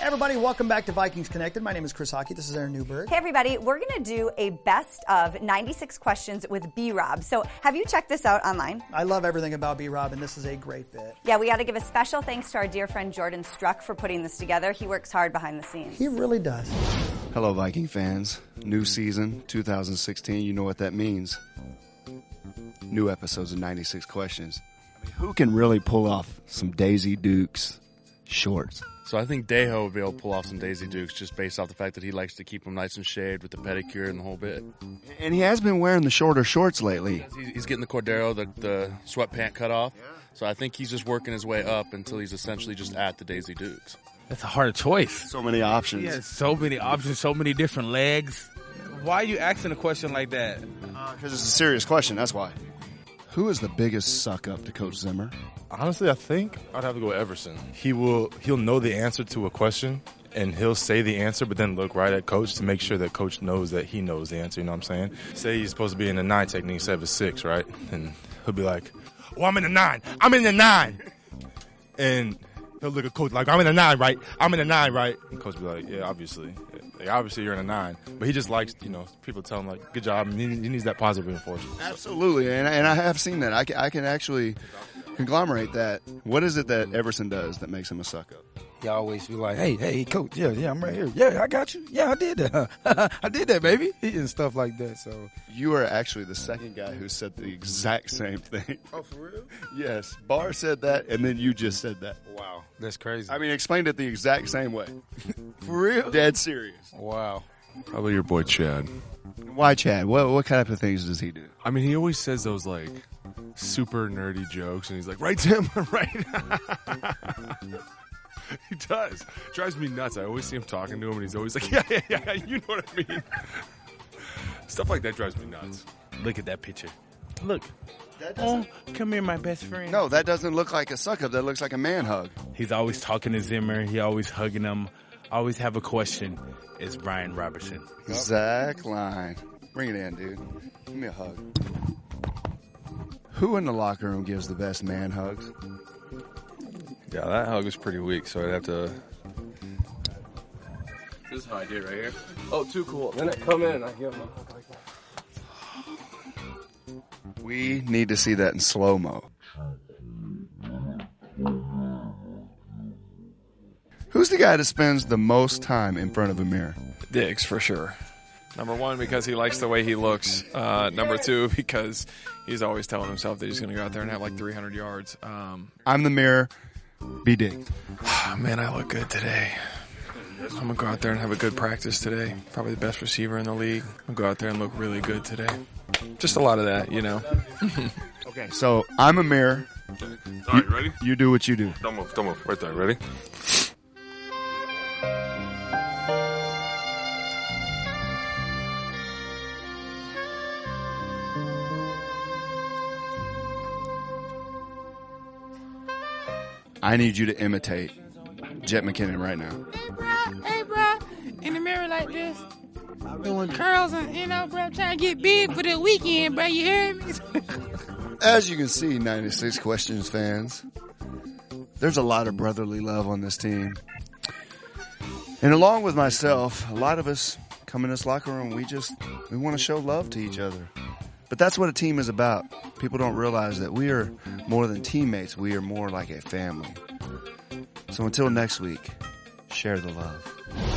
Everybody, welcome back to Vikings Connected. My name is Chris Hockey. This is Aaron Newberg. Hey, everybody. We're going to do a best of 96 questions with B-Rob. So have you checked this out online? I love everything about B-Rob, and this is a great bit. Yeah, we got to give a special thanks to our dear friend Jordan Struck for putting this together. He works hard behind the scenes. He really does. Hello, Viking fans. New season, 2016. You know what that means. New episodes of 96 Questions. I mean, who can really pull off some Daisy Dukes shorts? So I think Dejo will be able to pull off some Daisy Dukes just based off the fact that he likes to keep them nice and shaved with the pedicure and the whole bit. And he has been wearing the shorter shorts lately. He's getting the Cordero, the sweatpant cut off. So I think he's just working his way up until he's essentially just at the Daisy Dukes. That's a hard choice. So many options. Yeah, so many options, so many different legs. Why are you asking a question like that? Because it's a serious question, that's why. Who is the biggest suck-up to Coach Zimmer? Honestly, I think I'd have to go with Everson. He'll know the answer to a question, and he'll say the answer, but then look right at Coach to make sure that Coach knows that he knows the answer, you know what I'm saying? Say he's supposed to be in the 9 technique instead of a 6, right? And he'll be like, oh, I'm in the 9. I'm in the 9. And he'll look at Coach like, I'm in the 9, right? I'm in the 9, right? And Coach will be like, yeah, obviously. Like, obviously you're in a 9. But he just likes, people tell him, like, good job. And he needs that positive reinforcement. Absolutely. And I have seen that. I can actually conglomerate that. What is it that Everson does that makes him a suck-up? He always be like, hey, Coach, yeah, I'm right here. Yeah, I got you. Yeah, I did that. I did that, baby. And stuff like that. So you are actually the second guy who said the exact same thing. Oh, for real? Yes. Barr said that, and then you just said that. Wow, that's crazy. I mean, explained it the exact same way. For real? Dead serious. Wow. Probably your boy Chad. Why Chad? What type of things does he do? I mean, he always says those, like, super nerdy jokes, and he's like, right, Tim? Right? He does. Drives me nuts. I always see him talking to him, and he's always like, yeah, you know what I mean. Stuff like that drives me nuts. Look at that picture. Look. Come here, my best friend. No, that doesn't look like a suck-up. That looks like a man hug. He's always talking to Zimmer. He always hugging him. Always have a question. It's Brian Robertson. Zach Line. Bring it in, dude. Give me a hug. Who in the locker room gives the best man hugs? Yeah, that hug was pretty weak, so I'd have to... This is how I do it right here. Oh, too cool. Then I come in and I give him a hug like that. We need to see that in slow-mo. Who's the guy that spends the most time in front of a mirror? Diggs, for sure. Number one, because he likes the way he looks. Number two, because he's always telling himself that he's going to go out there and have like 300 yards. I'm the mirror. Be Diggs. Man, I look good today. I'm going to go out there and have a good practice today. Probably the best receiver in the league. I'll go out there and look really good today. Just a lot of that, Okay, so I'm a mirror. All right, ready? You do what you do. Don't move. Right there, ready? I need you to imitate Jet McKinnon right now. Hey, bro, in the mirror like this, doing curls and, bro, I'm trying to get big for the weekend, bro, you hear me? As you can see, 96 Questions fans, there's a lot of brotherly love on this team. And along with myself, a lot of us come in this locker room, we want to show love to each other. But that's what a team is about. People don't realize that we are more than teammates. We are more like a family. So until next week, share the love.